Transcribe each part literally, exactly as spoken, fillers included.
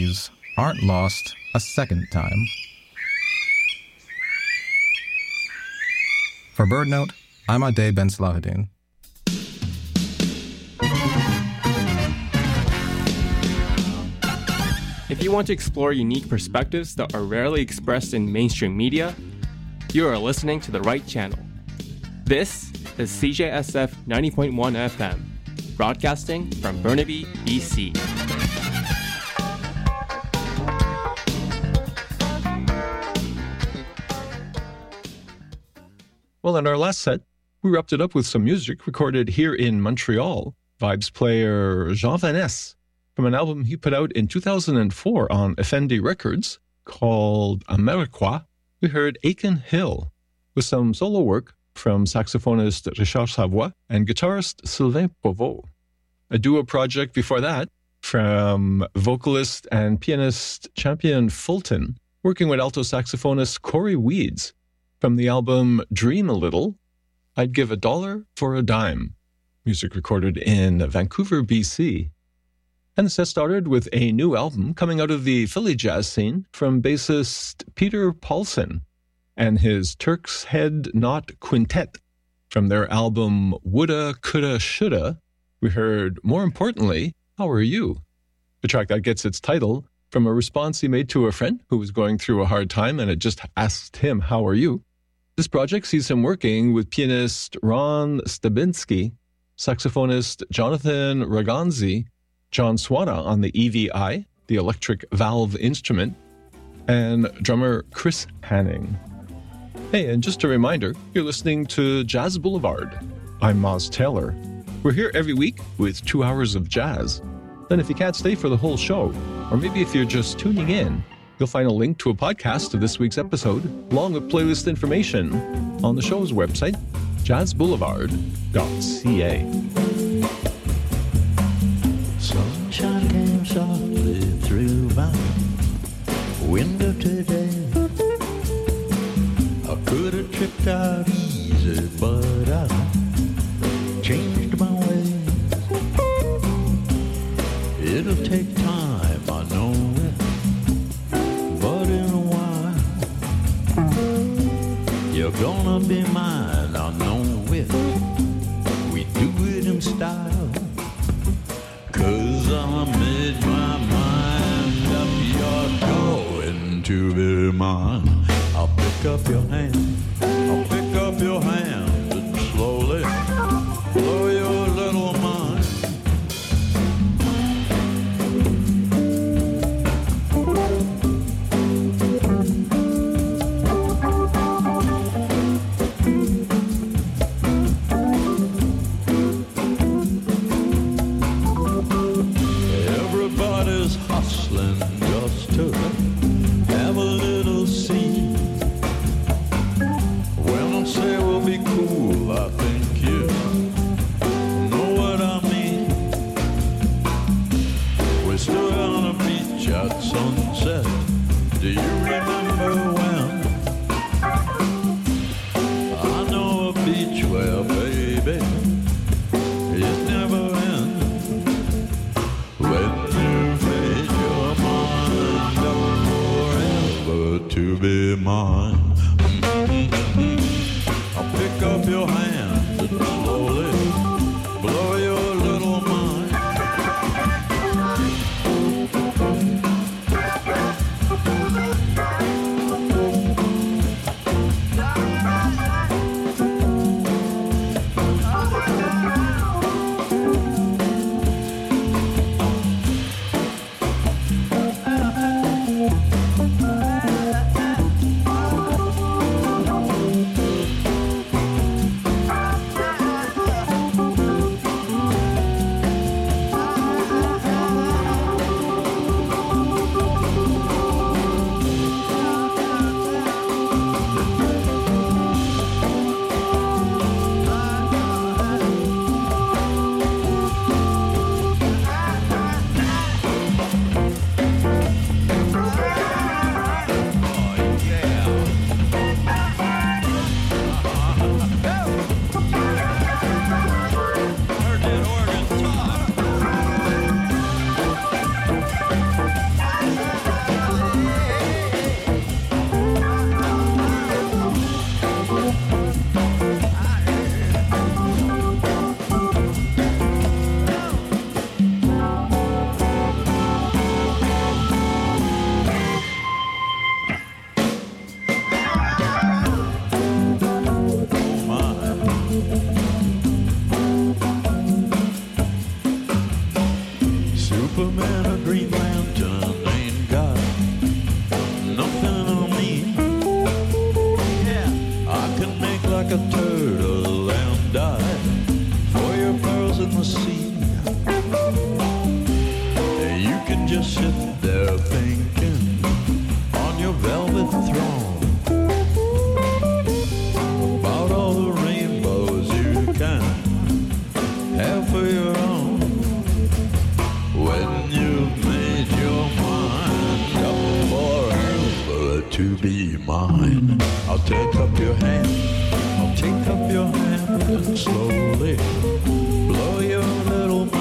melodies aren't lost a second time. For BirdNote, I'm Ade Ben Salahuddin. If you want to explore unique perspectives that are rarely expressed in mainstream media, you are listening to the right channel. This is C J S F ninety point one F M, broadcasting from Burnaby, B C. Well, in our last set, we wrapped it up with some music recorded here in Montreal. Vibes player Jean Vaness, from an album he put out in two thousand four on Effendi Records called Ameriqua, we heard Aiken Hill, with some solo work from saxophonist Richard Savoie and guitarist Sylvain Provost. A duo project before that from vocalist and pianist Champion Fulton, working with alto saxophonist Corey Weeds, from the album Dream a Little, I'd Give a Dollar for a Dime, music recorded in Vancouver, B C. And the set started with a new album coming out of the Philly jazz scene from bassist Peter Paulson and his Turk's Head Knot Quintet. From their album Woulda, Coulda, Shoulda, we heard, more importantly, How Are You? The track that gets its title from a response he made to a friend who was going through a hard time and had just asked him, How are you? This project sees him working with pianist Ron Stabinsky, saxophonist Jonathan Raganzi, John Swana on the E V I, the electric valve instrument, and drummer Chris Hanning. Hey, and just a reminder, you're listening to Jazz Boulevard. I'm Moz Taylor. We're here every week with two hours of jazz. Then if you can't stay for the whole show, or maybe if you're just tuning in, you'll find a link to a podcast of this week's episode, along with playlist information, on the show's website, jazz boulevard dot c a. Sunshine came softly through my window today. I could have tripped out easy, but I changed my ways. It'll take time, I know it, but in a while you're gonna be mine, I know it. We do it in style. Cause I made my mind up, you're going to be mine. I'll pick up your hand, I'll pick up your hand and slowly blow your little mind. Just to have a little scene. When I say we'll be cool, I think you know what I mean. We stood on a beach at sunset. Do you remember when? I know a beach where, baby, it never ends. When to be mine. Mm-hmm. I'll pick up your hand and slowly blow your little mind. to be mine. I'll take up your hand, I'll take up your hand and slowly blow your little mind.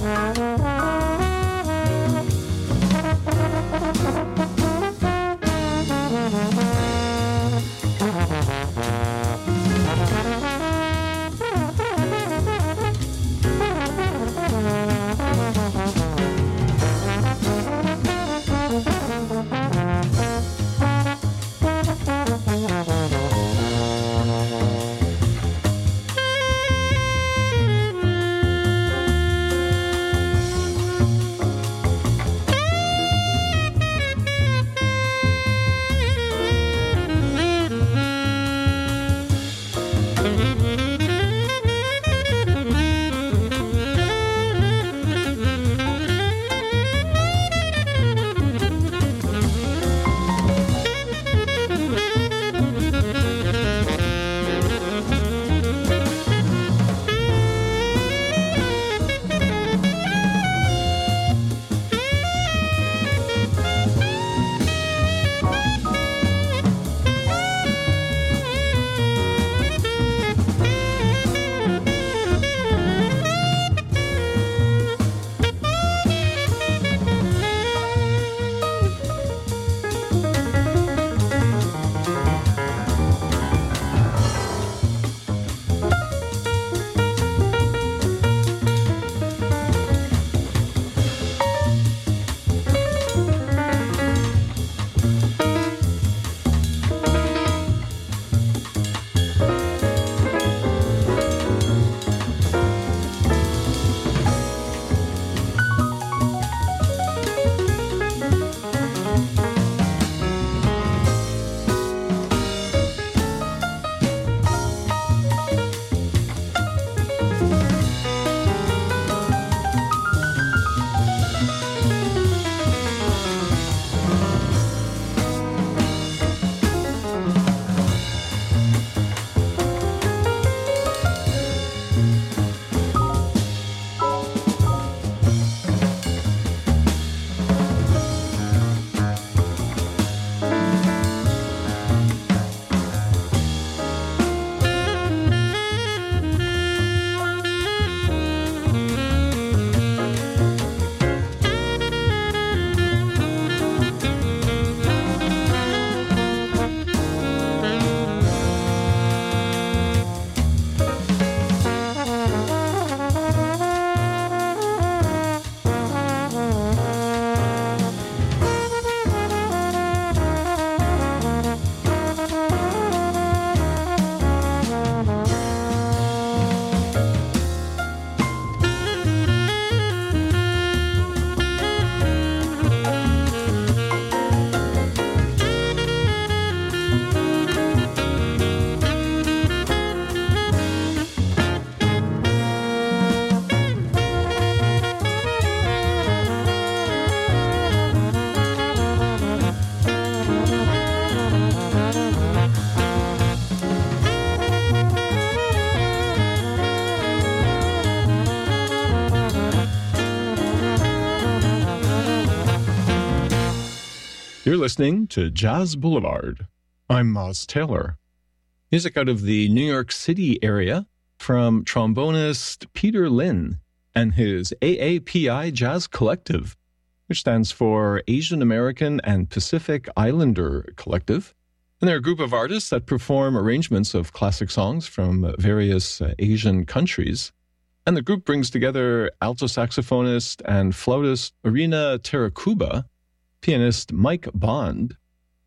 You're listening to Jazz Boulevard. I'm Moz Taylor. Music out of the New York City area from trombonist Peter Lin and his A A P I Jazz Collective, which stands for Asian American and Pacific Islander Collective. And they're a group of artists that perform arrangements of classic songs from various uh, Asian countries. And the group brings together alto saxophonist and flautist Irina Terakuba, pianist Mike Bond,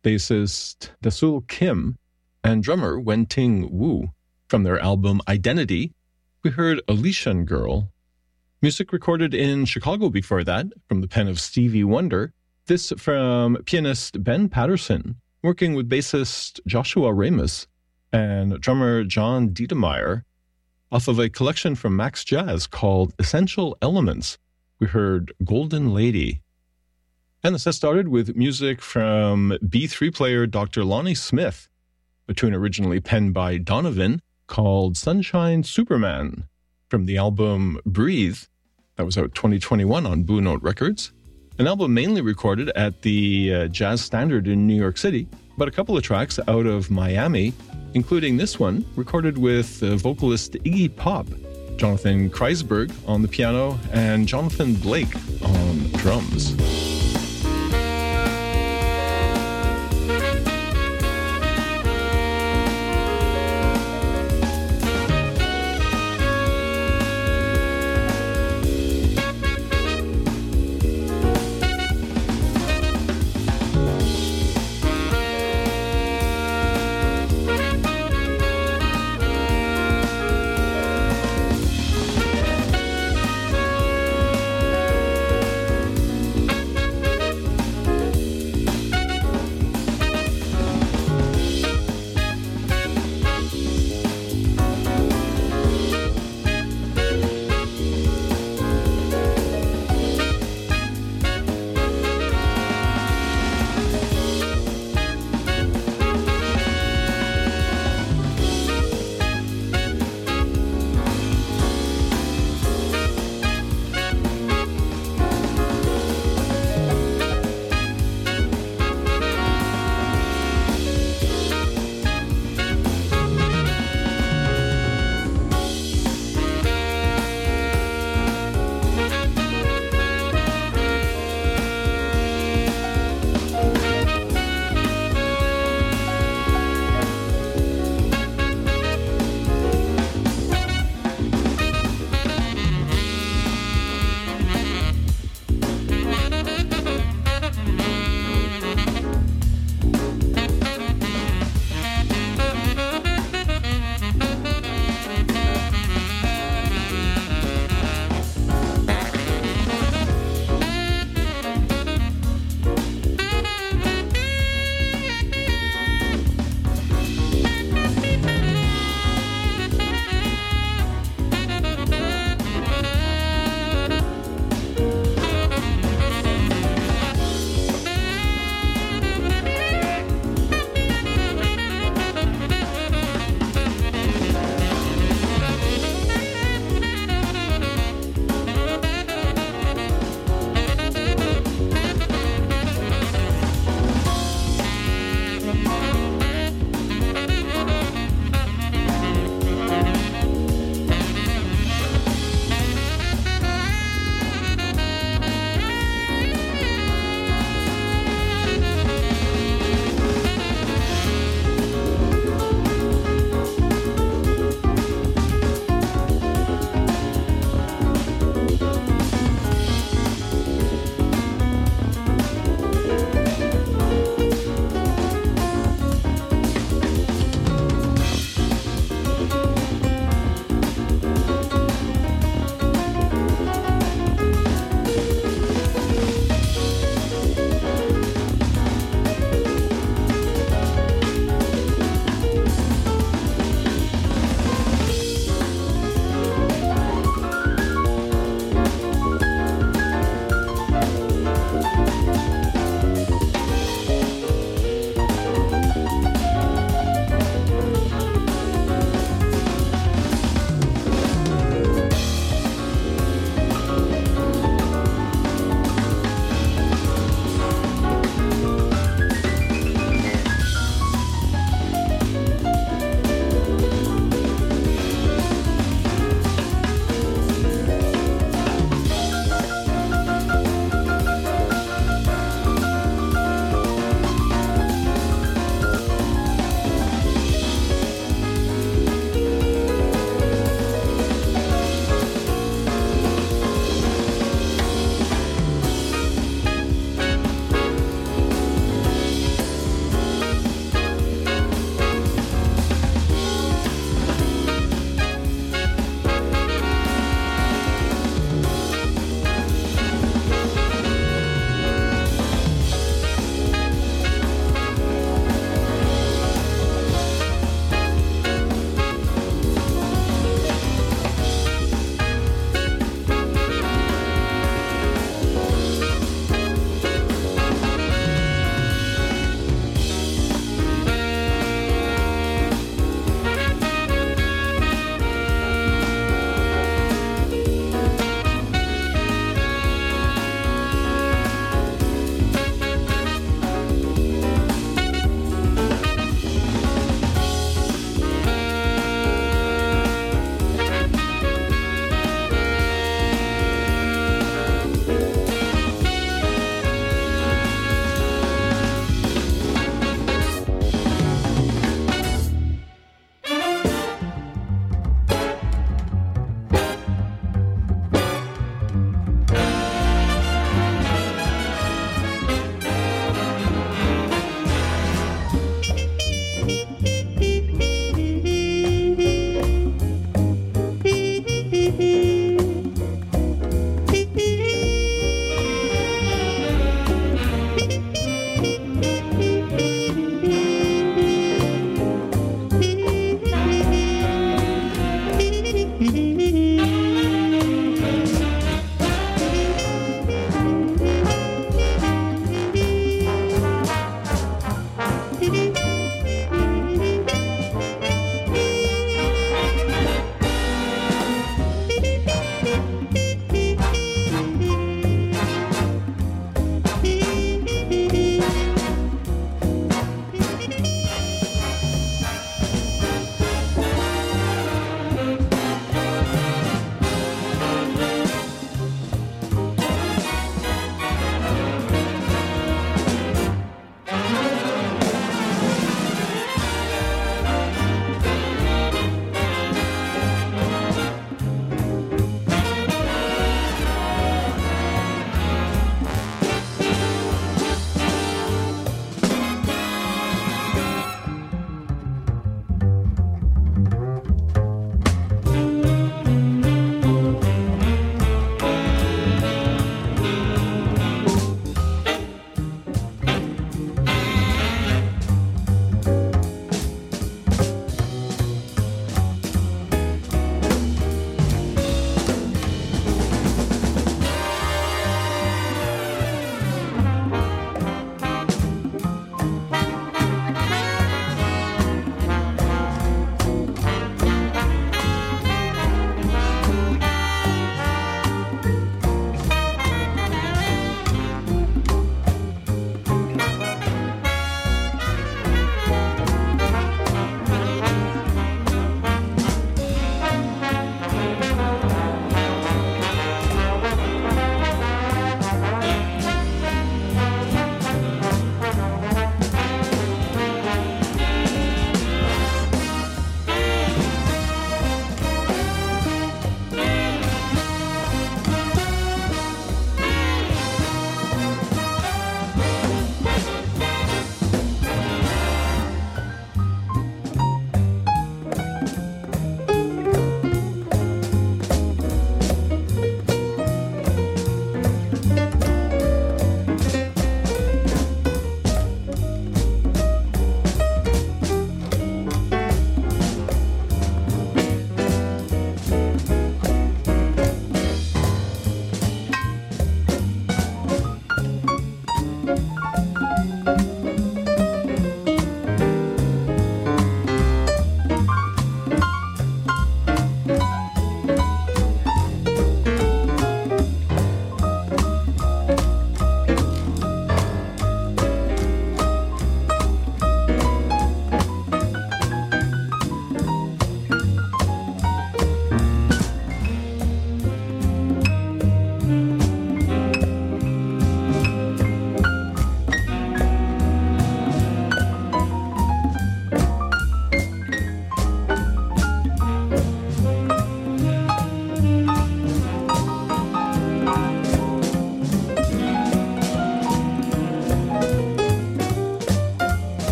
bassist Dasul Kim, and drummer Wenting Wu. From their album Identity, we heard Elysian Girl. Music recorded in Chicago before that, from the pen of Stevie Wonder. This from pianist Ben Patterson, working with bassist Joshua Ramus and drummer John Diedemeyer, off of a collection from Max Jazz called Essential Elements. We heard Golden Lady. And the set started with music from B three player Doctor Lonnie Smith, a tune originally penned by Donovan called Sunshine Superman, from the album Breathe, that was out twenty twenty-one on Blue Note Records. An album mainly recorded at the uh, Jazz Standard in New York City, but a couple of tracks out of Miami, including this one, recorded with uh, vocalist Iggy Pop Jonathan Kreisberg on the piano, and Jonathan Blake on drums.